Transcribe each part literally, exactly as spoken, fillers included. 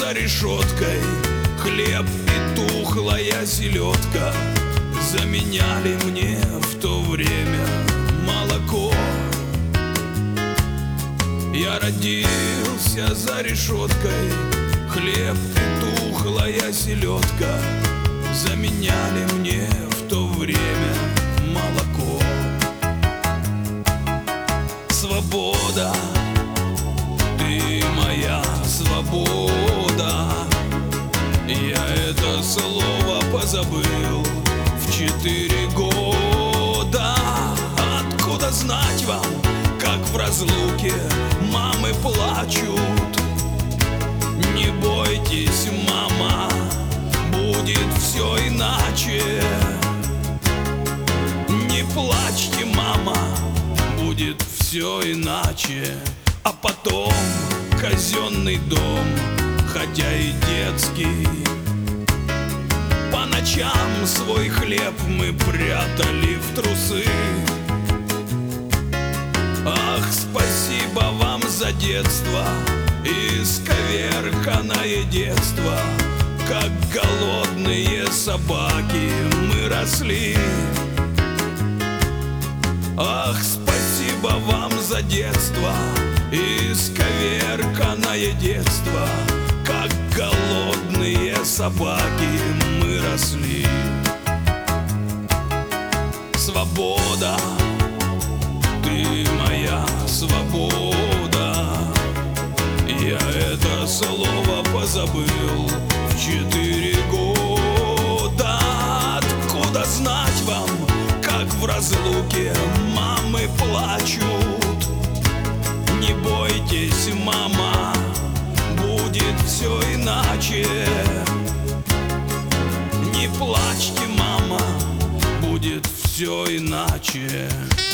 за решеткой, хлеб и тухлая селедка заменяли мне в то время молоко. Я родился за решеткой, хлеб и тухлая селедка заменяли мне в то время молоко. Свобода, ты моя свобода. Я это слово позабыл в четыре года. Откуда знать вам, как в разлуке мамы плачут? Не бойтесь, мама, будет все иначе. Не плачьте, мама, будет все иначе. А потом казенный дом, хотя и детский. По ночам свой хлеб мы прятали в трусы. Ах, спасибо вам за детство, исковерканное детство. Как голодные собаки мы росли. Ах, спасибо вам за детство, исковерканное детство. Как голодные собаки мы росли. Свобода, ты моя свобода. Я это слово позабыл в четыре года. Откуда знать вам, как в разлуке мамы плачут? Не бойтесь, мама, будет все иначе. Не плачьте, мама, будет все иначе.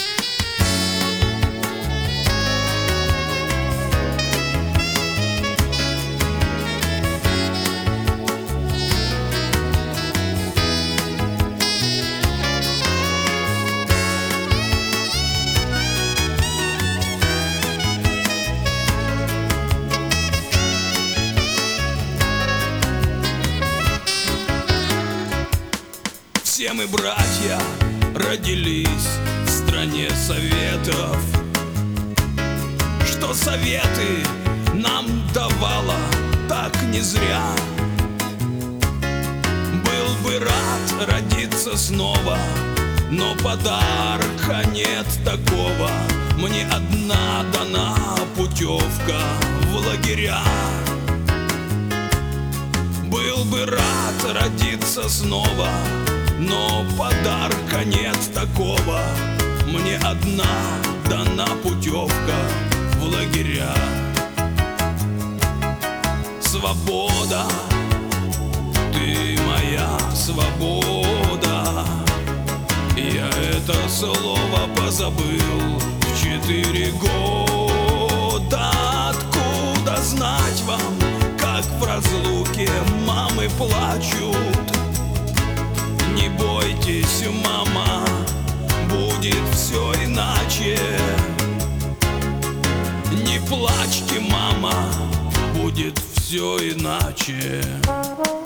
Все мы, братья, родились в стране советов. Что советы нам давала так не зря. Был бы рад родиться снова, но подарка нет такого. Мне одна дана путевка в лагеря. Был бы рад родиться снова, но подарка нет такого. Мне одна дана путевка в лагеря. Свобода, ты моя свобода. Я это слово позабыл в четыре года. Откуда знать вам, как в разлуке мамы плачут? Не бойтесь, мама, будет все иначе. Не плачьте, мама, будет все иначе.